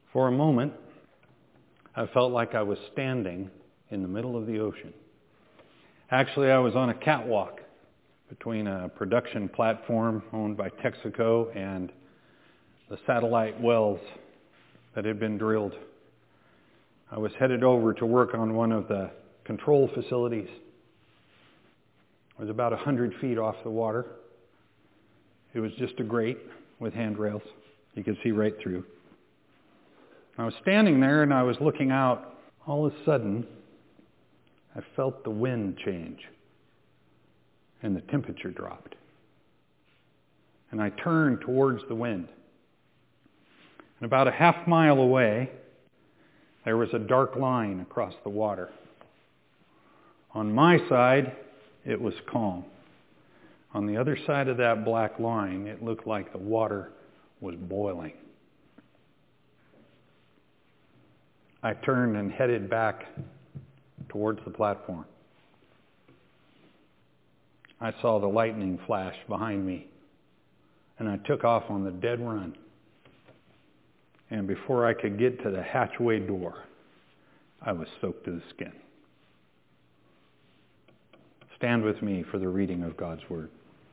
For a moment, I felt like I was standing in the middle of the ocean. Actually, I was on a catwalk between a production platform owned by Texaco and the satellite wells that had been drilled. I was headed over to work on one of the control facilities. It was about 100 feet off the water. It was just a grate with handrails. You could see right through. I was standing there and I was looking out. All of a sudden, I felt the wind change and the temperature dropped. And I turned towards the wind. And about a half mile away, there was a dark line across the water. On my side, it was calm. On the other side of that black line, it looked like the water was boiling. I turned and headed back towards the platform. I saw the lightning flash behind me, and I took off on the dead run. And before I could get to the hatchway door, I was soaked to the skin. Stand with me for the reading of God's Word.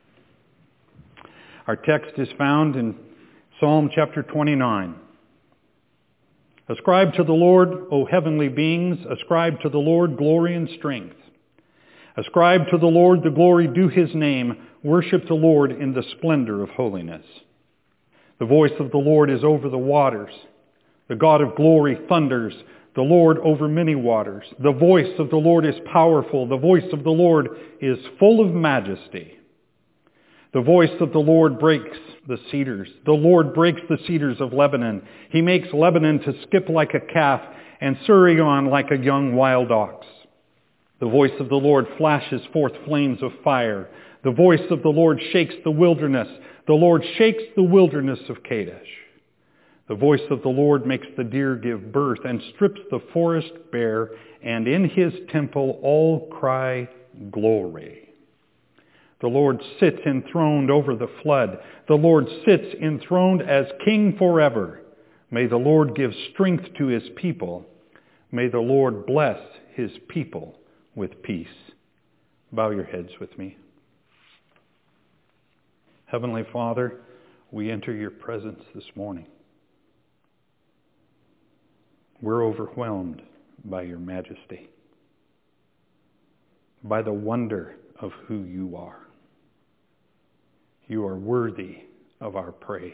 Our text is found in Psalm chapter 29. Ascribe to the Lord, O heavenly beings, ascribe to the Lord glory and strength. Ascribe to the Lord the glory due his name. Worship the Lord in the splendor of holiness. The voice of the Lord is over the waters. The God of glory thunders, the Lord over many waters. The voice of the Lord is powerful. The voice of the Lord is full of majesty. The voice of the Lord breaks the cedars. The Lord breaks the cedars of Lebanon. He makes Lebanon to skip like a calf and Sirion like a young wild ox. The voice of the Lord flashes forth flames of fire. The voice of the Lord shakes the wilderness. The Lord shakes the wilderness of Kadesh. The voice of the Lord makes the deer give birth and strips the forest bare, and in his temple all cry, glory. The Lord sits enthroned over the flood. The Lord sits enthroned as king forever. May the Lord give strength to his people. May the Lord bless his people with peace. Bow your heads with me. Heavenly Father, we enter your presence this morning. We're overwhelmed by your majesty, by the wonder of who you are. You are worthy of our praise.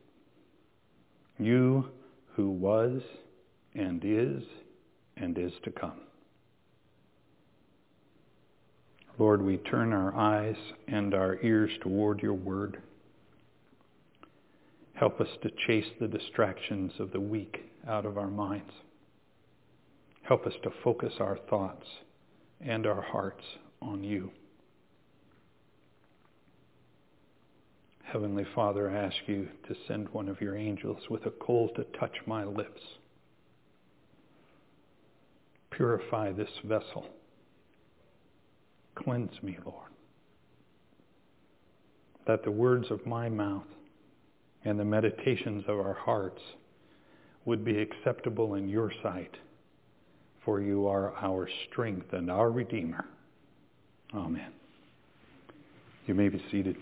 You who was and is to come. Lord, we turn our eyes and our ears toward your word. Help us to chase the distractions of the week out of our minds. Help us to focus our thoughts and our hearts on you. Heavenly Father, I ask you to send one of your angels with a coal to touch my lips. Purify this vessel. Cleanse me, Lord, that the words of my mouth and the meditations of our hearts would be acceptable in your sight, for you are our strength and our Redeemer. Amen. You may be seated.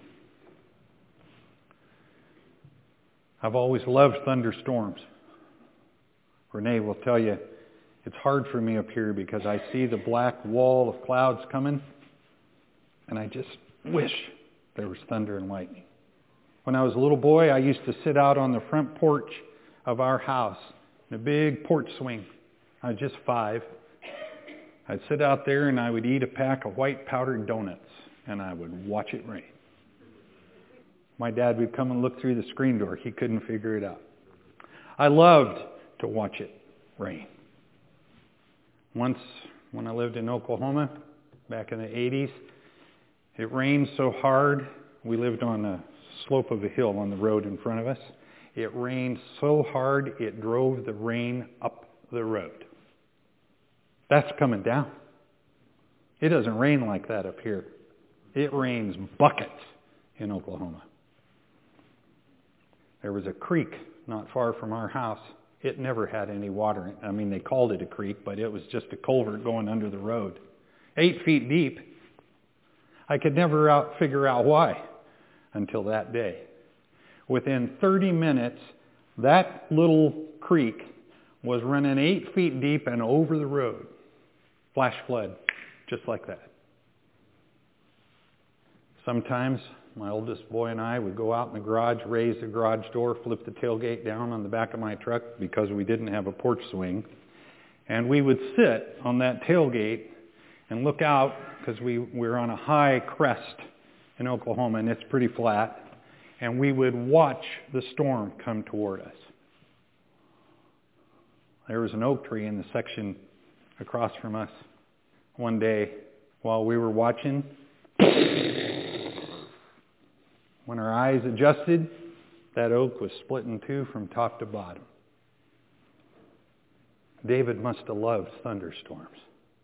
I've always loved thunderstorms. Renee will tell you it's hard for me up here because I see the black wall of clouds coming, and I just wish there was thunder and lightning. When I was a little boy, I used to sit out on the front porch of our house in a big porch swing. I was just 5. I'd sit out there and I would eat a pack of white powdered donuts, and I would watch it rain. My dad would come and look through the screen door. He couldn't figure it out. I loved to watch it rain. Once, when I lived in Oklahoma, back in the 80s, it rained so hard. We lived on a slope of a hill on the road in front of us. It rained so hard, it drove the rain up the road. That's coming down. It doesn't rain like that up here. It rains buckets in Oklahoma. There was a creek not far from our house. It never had any water in it. I mean, they called it a creek, but it was just a culvert going under the road. 8 feet deep. I could never figure out why until that day. Within 30 minutes, that little creek was running 8 feet deep and over the road. Flash flood, just like that. Sometimes my oldest boy and I would go out in the garage, raise the garage door, flip the tailgate down on the back of my truck because we didn't have a porch swing. And we would sit on that tailgate and look out because we're on a high crest in Oklahoma and it's pretty flat. And we would watch the storm come toward us. There was an oak tree in the section across from us. One day, while we were watching, when our eyes adjusted, that oak was split in two from top to bottom. David must have loved thunderstorms.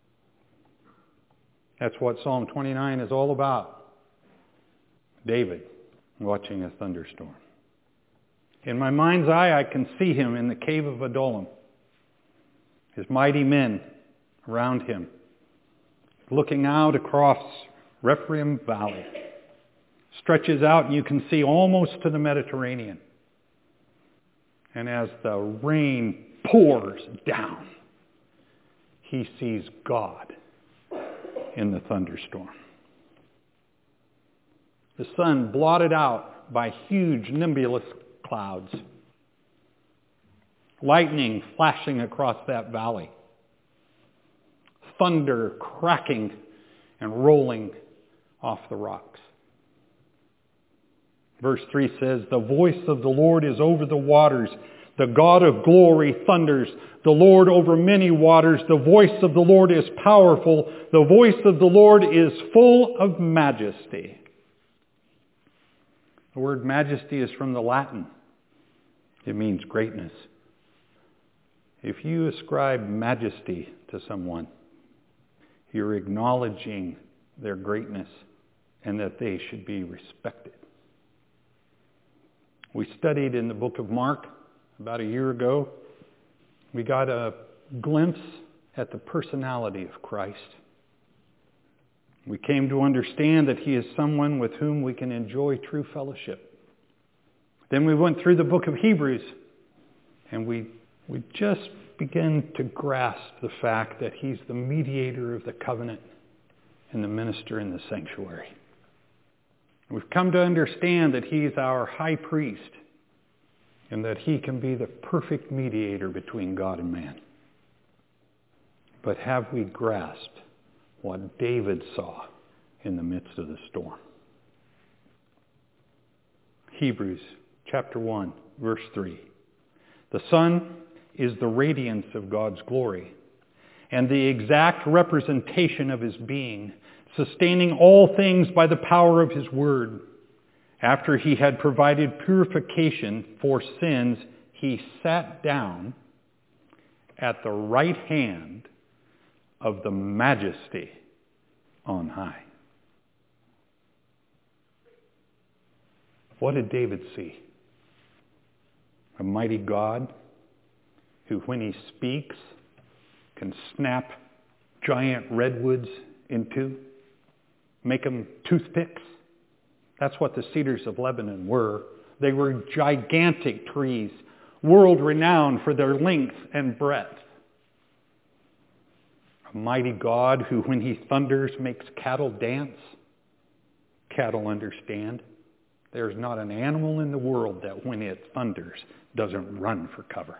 That's what Psalm 29 is all about. David watching a thunderstorm. In my mind's eye, I can see him in the cave of Adullam. His mighty men around him, looking out across Rephaim Valley. Stretches out and you can see almost to the Mediterranean. And as the rain pours down, he sees God in the thunderstorm. The sun blotted out by huge nimbulous clouds. Lightning flashing across that valley. Thunder cracking and rolling off the rocks. Verse 3 says, "The voice of the Lord is over the waters. The God of glory thunders. The Lord over many waters. The voice of the Lord is powerful. The voice of the Lord is full of majesty." The word majesty is from the Latin. It means greatness. If you ascribe majesty to someone, you're acknowledging their greatness and that they should be respected. We studied in the book of Mark about a year ago. We got a glimpse at the personality of Christ. We came to understand that he is someone with whom we can enjoy true fellowship. Then we went through the book of Hebrews, and we just began to grasp the fact that he's the mediator of the covenant and the minister in the sanctuary. We've come to understand that he's our high priest and that he can be the perfect mediator between God and man. But have we grasped what David saw in the midst of the storm? Hebrews chapter 1, verse 3. The sun is the radiance of God's glory and the exact representation of his being, sustaining all things by the power of his word. After he had provided purification for sins, he sat down at the right hand of the majesty on high. What did David see? A mighty God who, when he speaks, can snap giant redwoods in two, make them toothpicks. That's what the cedars of Lebanon were. They were gigantic trees, world-renowned for their length and breadth. A mighty God who, when he thunders, makes cattle dance. Cattle understand. There's not an animal in the world that when it thunders doesn't run for cover.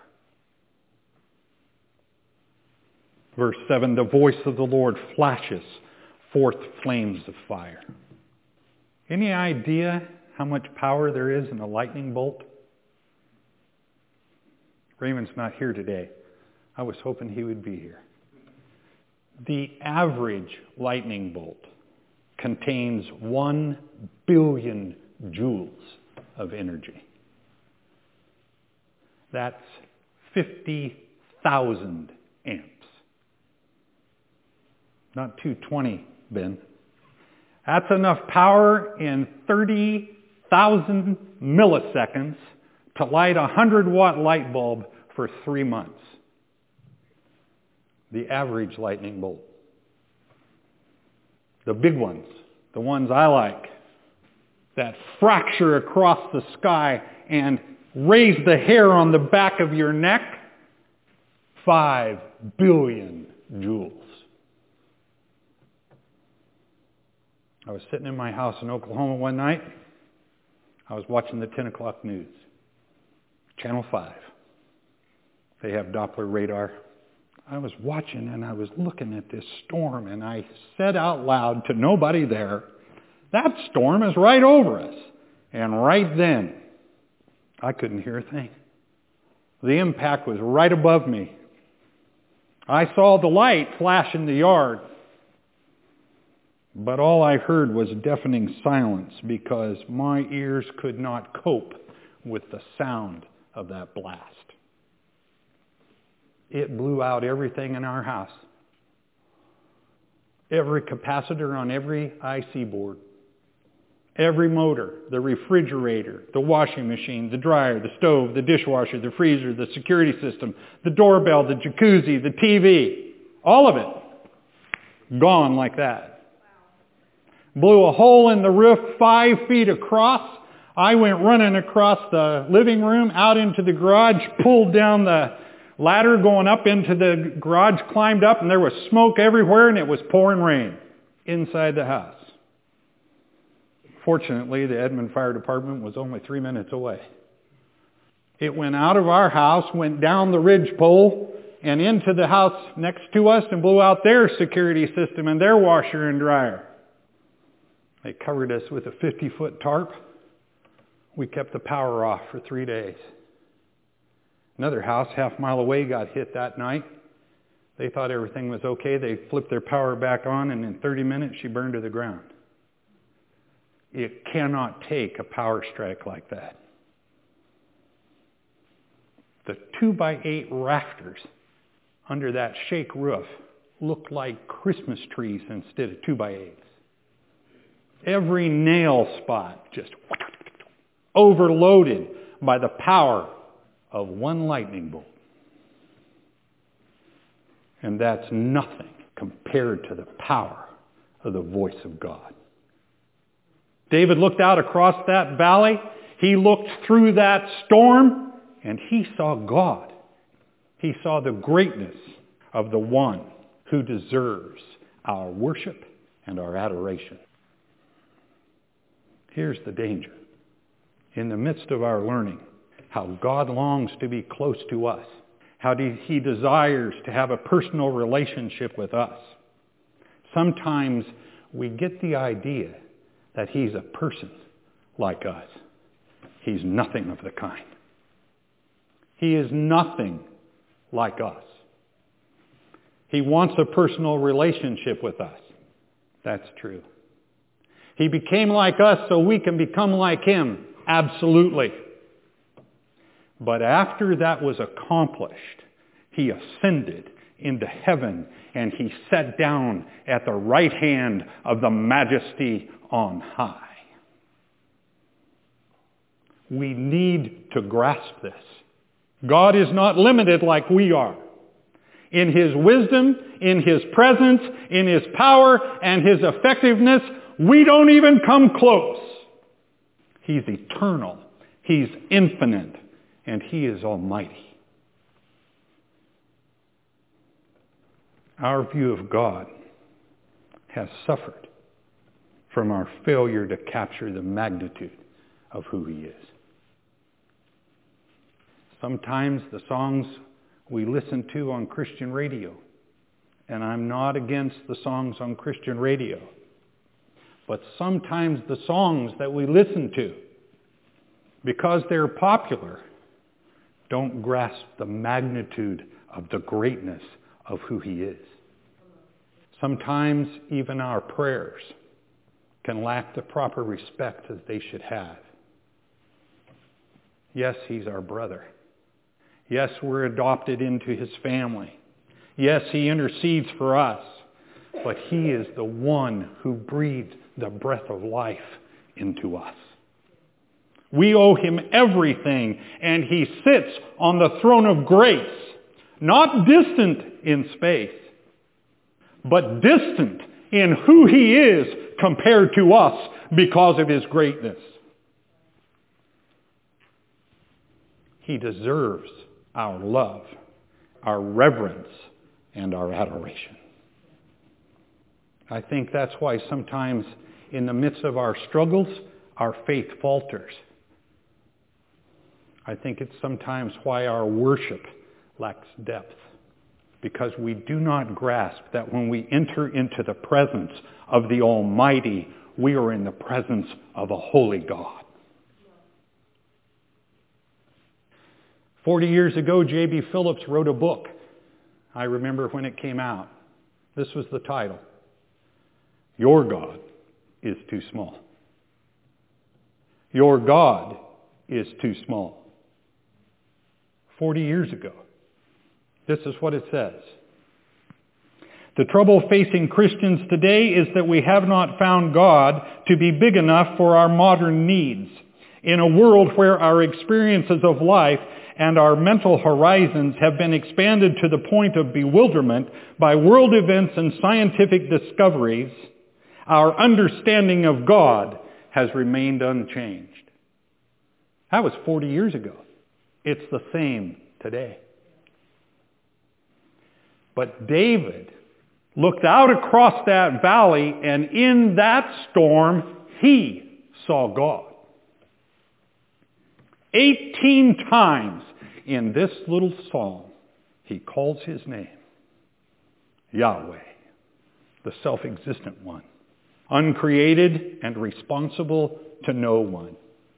Verse 7, the voice of the Lord flashes forth flames of fire. Any idea how much power there is in a lightning bolt? Raymond's not here today. I was hoping he would be here. The average lightning bolt contains 1 billion joules of energy. That's 50,000 amps. Not 220, Ben. That's enough power in 30,000 milliseconds to light a 100-watt light bulb for 3 months. The average lightning bolt. The big ones, the ones I like, that fracture across the sky and raise the hair on the back of your neck, 5 billion joules. I was sitting in my house in Oklahoma one night. I was watching the 10 o'clock news. Channel 5. They have Doppler radar. I was watching and I was looking at this storm, and I said out loud to nobody there, that storm is right over us. And right then, I couldn't hear a thing. The impact was right above me. I saw the light flash in the yard, but all I heard was deafening silence because my ears could not cope with the sound of that blast. It blew out everything in our house. Every capacitor on every IC board. Every motor, the refrigerator, the washing machine, the dryer, the stove, the dishwasher, the freezer, the security system, the doorbell, the jacuzzi, the TV, all of it gone like that. Blew a hole in the roof 5 feet across. I went running across the living room, out into the garage, pulled down the ladder going up into the garage, climbed up, and there was smoke everywhere, and it was pouring rain inside the house. Fortunately, the Edmond Fire Department was only 3 minutes away. It went out of our house, went down the ridgepole, and into the house next to us and blew out their security system and their washer and dryer. They covered us with a 50-foot tarp. We kept the power off for 3 days. Another house half mile away got hit that night. They thought everything was okay. They flipped their power back on, and in 30 minutes she burned to the ground. It cannot take a power strike like that. The 2x8 rafters under that shake roof looked like Christmas trees instead of 2x8s. Every nail spot just overloaded by the power of one lightning bolt. And that's nothing compared to the power of the voice of God. David looked out across that valley. He looked through that storm, and he saw God. He saw the greatness of the one who deserves our worship and our adoration. Here's the danger. In the midst of our learning, how God longs to be close to us, how He desires to have a personal relationship with us. Sometimes we get the idea that He's a person like us. He's nothing of the kind. He is nothing like us. He wants a personal relationship with us. That's true. He became like us so we can become like Him. Absolutely. But after that was accomplished, He ascended into heaven and He sat down at the right hand of the Majesty on high. We need to grasp this. God is not limited like we are. In His wisdom, in His presence, in His power, and His effectiveness, we don't even come close. He's eternal. He's infinite. And He is almighty. Our view of God has suffered from our failure to capture the magnitude of who He is. Sometimes the songs we listen to on Christian radio, and I'm not against the songs on Christian radio, but sometimes the songs that we listen to, because they're popular, don't grasp the magnitude of the greatness of who He is. Sometimes even our prayers can lack the proper respect that they should have. Yes, He's our brother. Yes, we're adopted into His family. Yes, He intercedes for us. But He is the one who breathed the breath of life into us. We owe him everything, and he sits on the throne of grace, not distant in space, but distant in who he is compared to us because of his greatness. He deserves our love, our reverence, and our adoration. I think that's why sometimes in the midst of our struggles, our faith falters. I think it's sometimes why our worship lacks depth, because we do not grasp that when we enter into the presence of the Almighty, we are in the presence of a holy God. 40 years ago, J.B. Phillips wrote a book. I remember when it came out. This was the title. Your God is too small. Your God is too small. 40 years ago. This is what it says. The trouble facing Christians today is that we have not found God to be big enough for our modern needs. In a world where our experiences of life and our mental horizons have been expanded to the point of bewilderment by world events and scientific discoveries, our understanding of God has remained unchanged. That was 40 years ago. It's the same today. But David looked out across that valley, and in that storm, he saw God. 18 times in this little psalm, he calls his name Yahweh, the self-existent one, uncreated and responsible to no one.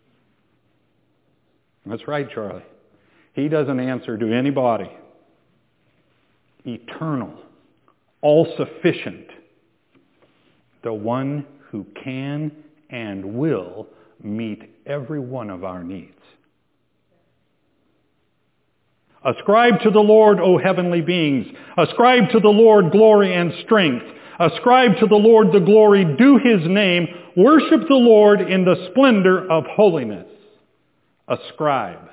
That's right, Charlie. He doesn't answer to anybody. Eternal, all-sufficient, the one who can and will meet every one of our needs. Ascribe to the Lord, O heavenly beings. Ascribe to the Lord glory and strength. Ascribe to the Lord the glory due his name. Worship the Lord in the splendor of holiness. Ascribe.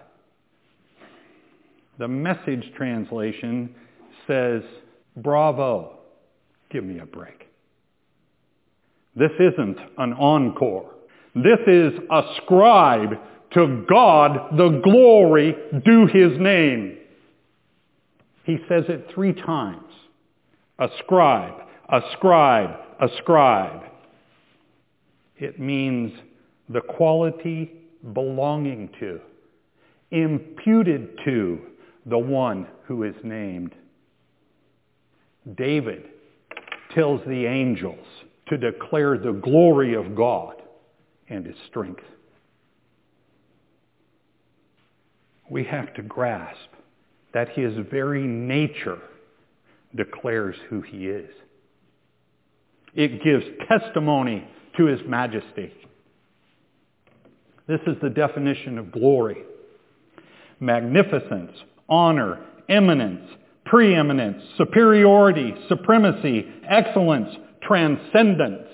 The Message translation says, bravo, give me a break. This isn't an encore. This is ascribe to God the glory due his name. He says it 3 times. Ascribe, ascribe, ascribe. It means the quality belonging to, imputed to the one who is named. David tells the angels to declare the glory of God and his strength. We have to grasp that his very nature declares who he is. It gives testimony to his majesty. This is the definition of glory. Magnificence, honor, eminence, preeminence, superiority, supremacy, excellence, transcendence.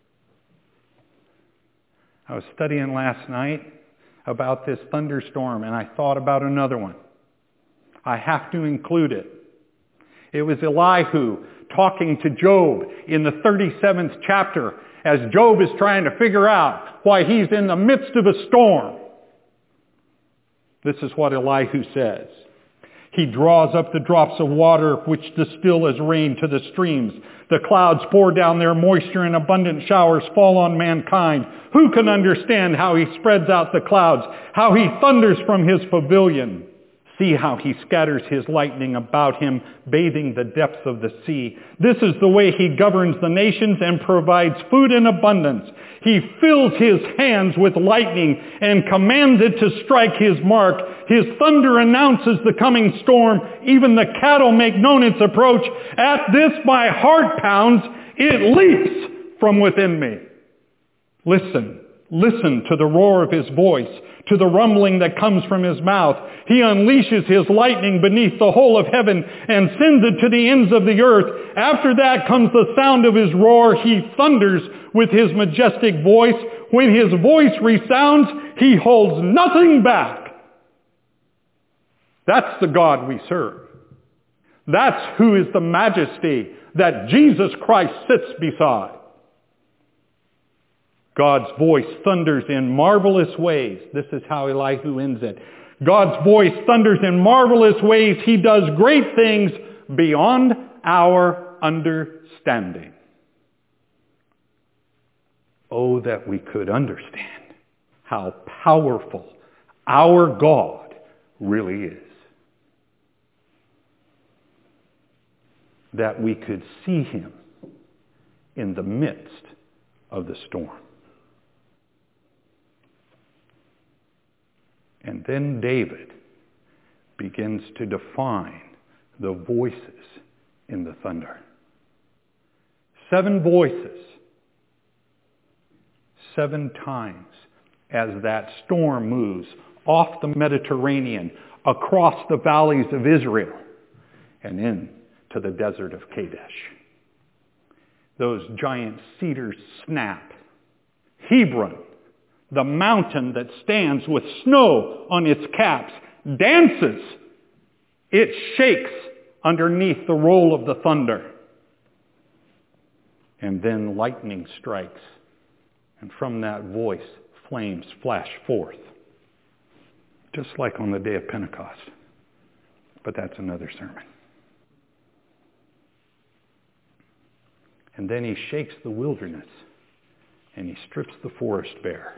I was studying last night about this thunderstorm, and I thought about another one. I have to include it. It was Elihu talking to Job in the 37th chapter as Job is trying to figure out why he's in the midst of a storm. This is what Elihu says. He draws up the drops of water which distill as rain to the streams. The clouds pour down their moisture and abundant showers fall on mankind. Who can understand how he spreads out the clouds, how he thunders from his pavilion? See how he scatters his lightning about him, bathing the depths of the sea. This is the way he governs the nations and provides food in abundance. He fills his hands with lightning and commands it to strike his mark. His thunder announces the coming storm. Even the cattle make known its approach. At this my heart pounds. It leaps from within me. Listen, listen to the roar of his voice, to the rumbling that comes from his mouth. He unleashes his lightning beneath the whole of heaven and sends it to the ends of the earth. After that comes the sound of his roar. He thunders with his majestic voice. When his voice resounds, he holds nothing back. That's the God we serve. That's who is the majesty that Jesus Christ sits beside. God's voice thunders in marvelous ways. This is how Elihu ends it. God's voice thunders in marvelous ways. He does great things beyond our understanding. Oh, that we could understand how powerful our God really is. That we could see him in the midst of the storm. And then David begins to define the voices in the thunder. 7 voices. 7 times as that storm moves off the Mediterranean, across the valleys of Israel, and into the desert of Kadesh. Those giant cedars snap. Hebron, the mountain that stands with snow on its caps, dances. It shakes underneath the roll of the thunder. And then lightning strikes. And from that voice, flames flash forth. Just like on the day of Pentecost. But that's another sermon. And then he shakes the wilderness. And he strips the forest bare.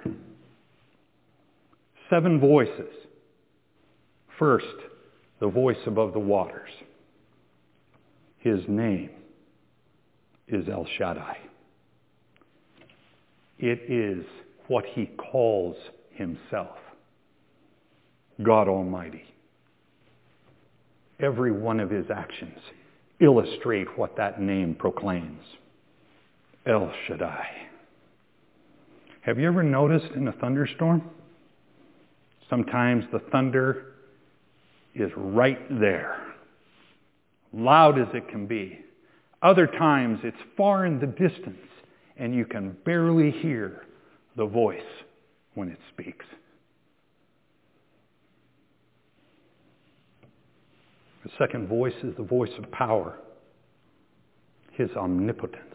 7 voices. First, the voice above the waters. His name is El Shaddai. It is what he calls himself. God Almighty. Every one of his actions illustrate what that name proclaims. El Shaddai. Have you ever noticed in a thunderstorm? Sometimes the thunder is right there. Loud as it can be. Other times it's far in the distance and you can barely hear the voice when it speaks. The second voice is the voice of power. His omnipotence.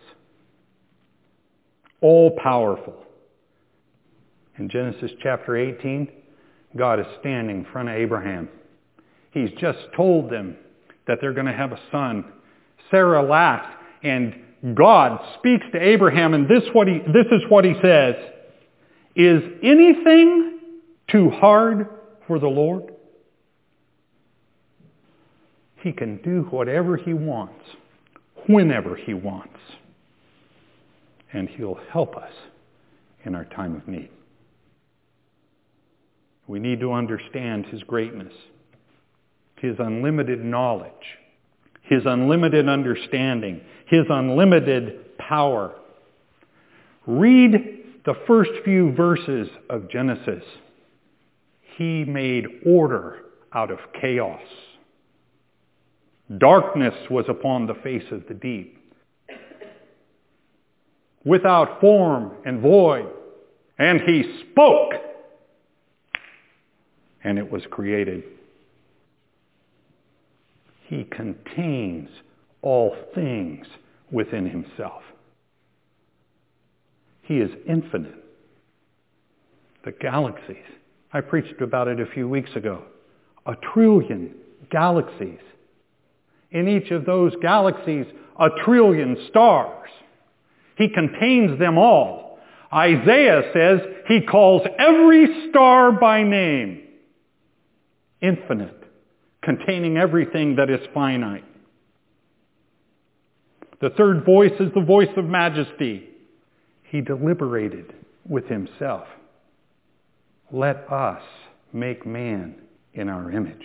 All powerful. In Genesis chapter 18, God is standing in front of Abraham. He's just told them that they're going to have a son. Sarah laughs, and God speaks to Abraham, and this is what he says. Is anything too hard for the Lord? He can do whatever he wants, whenever he wants. And he'll help us in our time of need. We need to understand his greatness, his unlimited knowledge, his unlimited understanding, his unlimited power. Read the first few verses of Genesis. He made order out of chaos. Darkness was upon the face of the deep, without form and void. And he spoke, and it was created. He contains all things within himself. He is infinite. The galaxies. I preached about it a few weeks ago. 1 trillion galaxies. In each of those galaxies, 1 trillion stars. He contains them all. Isaiah says he calls every star by name. Infinite. Containing everything that is finite. The third voice is the voice of majesty. He deliberated with himself. Let us make man in our image.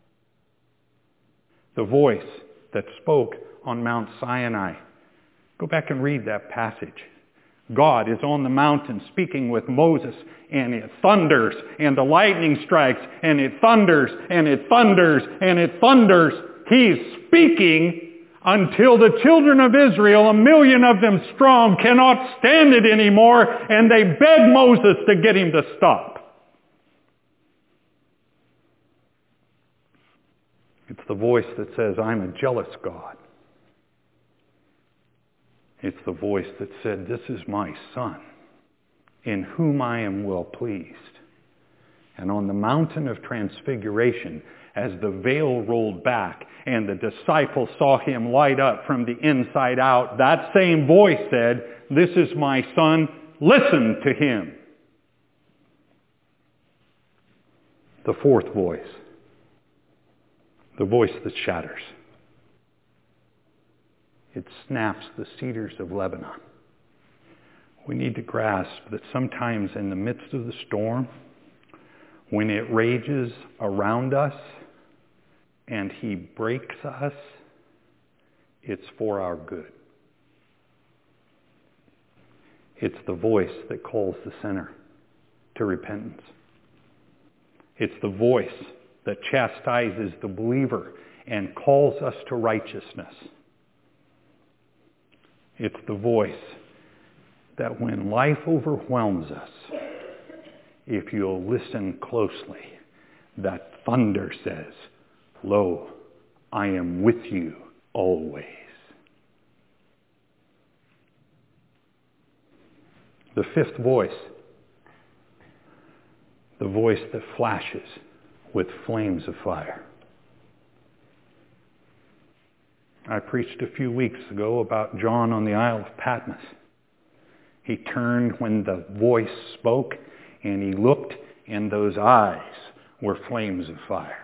The voice that spoke on Mount Sinai. Go back and read that passage. God is on the mountain speaking with Moses, and it thunders, and the lightning strikes, and it thunders, and it thunders, and it thunders. He's speaking until the children of Israel, 1 million of them strong, cannot stand it anymore, and they beg Moses to get him to stop. It's the voice that says, I'm a jealous God. It's the voice that said, this is my Son, in whom I am well pleased. And on the mountain of transfiguration, as the veil rolled back and the disciples saw him light up from the inside out, that same voice said, this is my Son, listen to him. The fourth voice, the voice that shatters. It snaps the cedars of Lebanon. We need to grasp that sometimes in the midst of the storm, when it rages around us and he breaks us, it's for our good. It's the voice that calls the sinner to repentance. It's the voice that chastises the believer and calls us to righteousness. It's the voice that when life overwhelms us, if you'll listen closely, that thunder says, lo, I am with you always. The fifth voice, the voice that flashes with flames of fire. I preached a few weeks ago about John on the Isle of Patmos. He turned when the voice spoke, and he looked, and those eyes were flames of fire.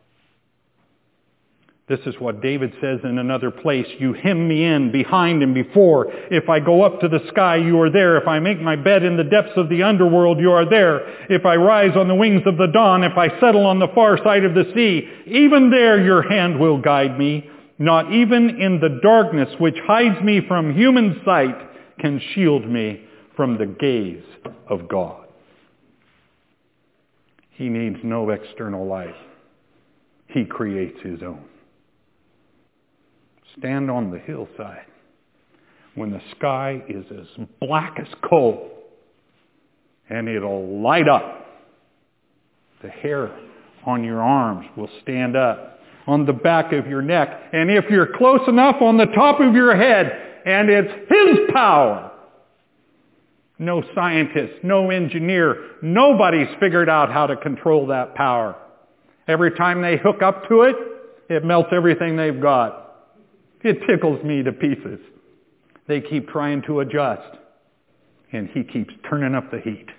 This is what David says in another place. You hem me in behind and before. If I go up to the sky, you are there. If I make my bed in the depths of the underworld, you are there. If I rise on the wings of the dawn, if I settle on the far side of the sea, even there your hand will guide me. Not even in the darkness which hides me from human sight can shield me from the gaze of God. He needs no external light. He creates his own. Stand on the hillside when the sky is as black as coal, and it'll light up. The hair on your arms will stand up, on the back of your neck, and if you're close enough, on the top of your head, and it's his power. No scientist, no engineer, nobody's figured out how to control that power. Every time they hook up to it, it melts everything they've got. It tickles me to pieces. They keep trying to adjust, and he keeps turning up the heat.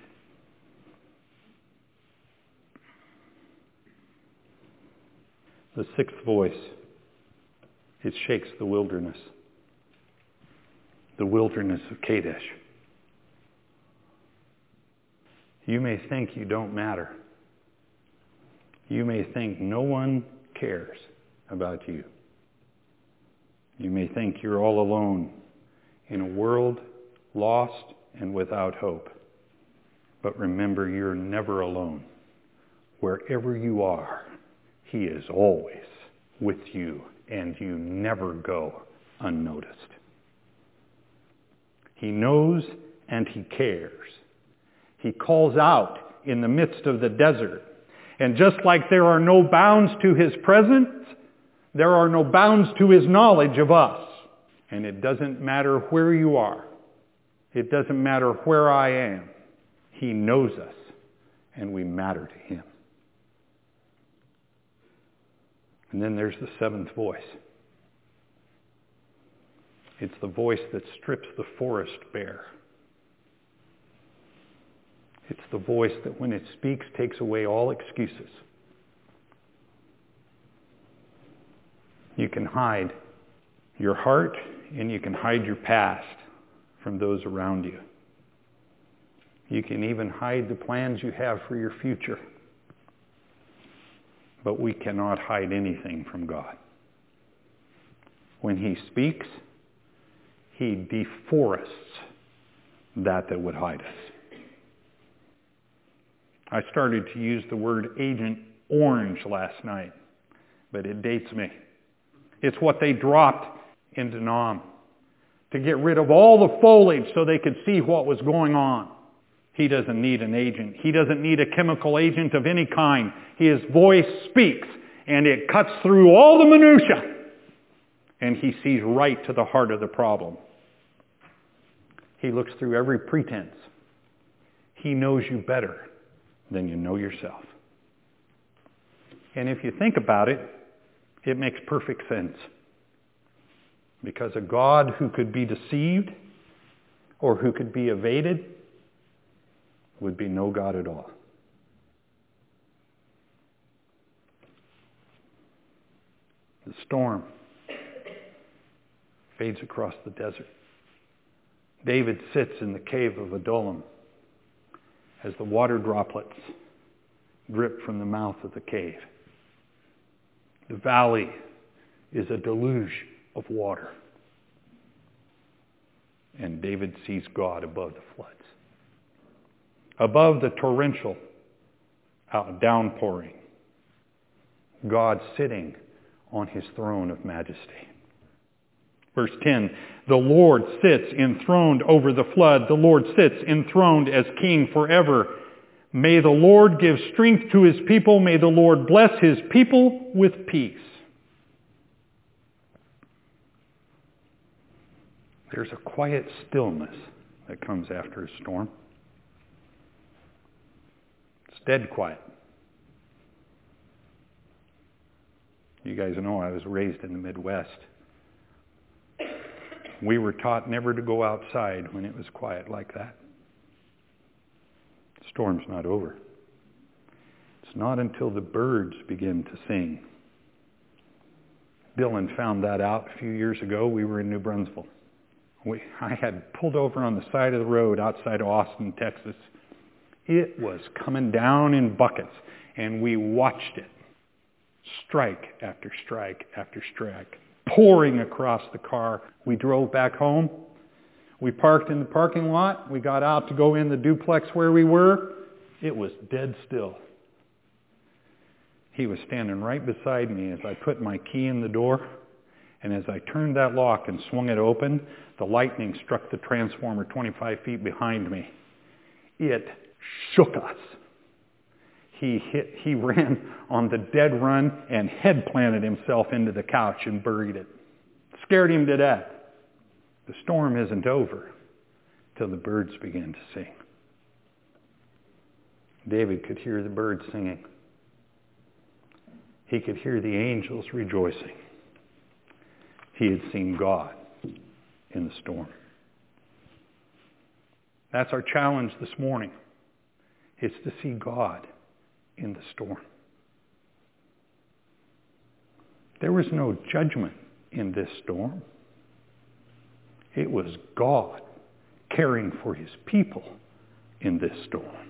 The sixth voice, it shakes the wilderness of Kadesh. You may think you don't matter. You may think no one cares about you. You may think you're all alone in a world lost and without hope. But remember, you're never alone. Wherever you are, he is always with you, and you never go unnoticed. He knows and he cares. He calls out in the midst of the desert. And just like there are no bounds to his presence, there are no bounds to his knowledge of us. And it doesn't matter where you are. It doesn't matter where I am. He knows us, and we matter to him. And then there's the seventh voice. It's the voice that strips the forest bare. It's the voice that when it speaks takes away all excuses. You can hide your heart and you can hide your past from those around you. You can even hide the plans you have for your future. But we cannot hide anything from God. When he speaks, he deforests that would hide us. I started to use the word Agent Orange last night, but it dates me. It's what they dropped into Nahum to get rid of all the foliage so they could see what was going on. He doesn't need an agent. He doesn't need a chemical agent of any kind. His voice speaks, and it cuts through all the minutia, and he sees right to the heart of the problem. He looks through every pretense. He knows you better than you know yourself. And if you think about it, it makes perfect sense. Because a God who could be deceived or who could be evaded would be no God at all. The storm fades across the desert. David sits in the cave of Adullam as the water droplets drip from the mouth of the cave. The valley is a deluge of water. And David sees God above the floods. Above the torrential downpouring. God sitting on his throne of majesty. Verse 10, the Lord sits enthroned over the flood. The Lord sits enthroned as king forever. May the Lord give strength to his people. May the Lord bless his people with peace. There's a quiet stillness that comes after a storm. It's dead quiet. You guys know I was raised in the Midwest. We were taught never to go outside when it was quiet like that. The storm's not over. It's not until the birds begin to sing. Dylan found that out a few years ago. We were in New Brunswick. I had pulled over on the side of the road outside of Austin, Texas. It was coming down in buckets, and we watched it. Strike after strike after strike, pouring across the car. We drove back home. We parked in the parking lot. We got out to go in the duplex where we were. It was dead still. He was standing right beside me as I put my key in the door. And as I turned that lock and swung it open, the lightning struck the transformer 25 feet behind me. It shook us. He ran on the dead run and head planted himself into the couch and buried it. Scared him to death. The storm isn't over till the birds begin to sing. David could hear the birds singing. He could hear the angels rejoicing. He had seen God in the storm. That's our challenge this morning. It's to see God in the storm. There was no judgment in this storm. It was God caring for his people in this storm.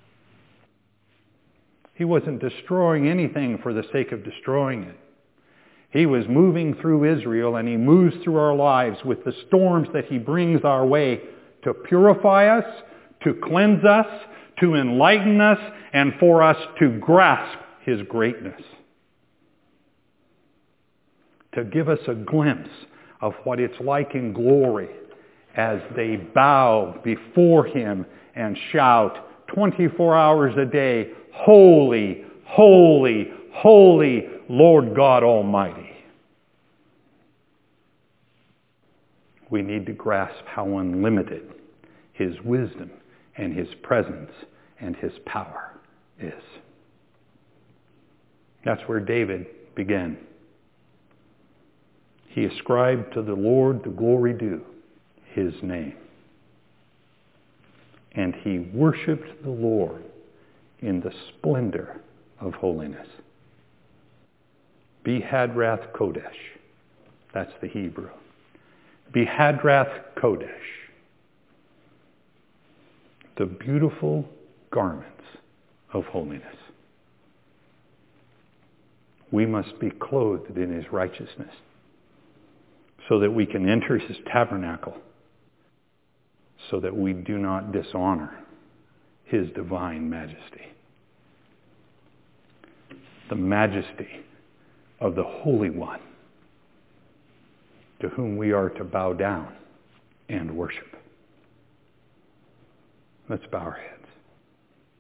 He wasn't destroying anything for the sake of destroying it. He was moving through Israel, and he moves through our lives with the storms that he brings our way to purify us, to cleanse us, to enlighten us, and for us to grasp his greatness. To give us a glimpse of what it's like in glory as they bow before him and shout 24 hours a day, Holy, holy, holy, Lord God Almighty. We need to grasp how unlimited his wisdom and his presence and his power is. That's where David began. He ascribed to the Lord the glory due his name. And he worshiped the Lord in the splendor of holiness. Behadrath Kodesh. That's the Hebrew. Behadrath Kodesh. The beautiful garments of holiness. We must be clothed in his righteousness so that we can enter his tabernacle, so that we do not dishonor his divine majesty. The majesty of the Holy One to whom we are to bow down and worship. Let's bow our heads.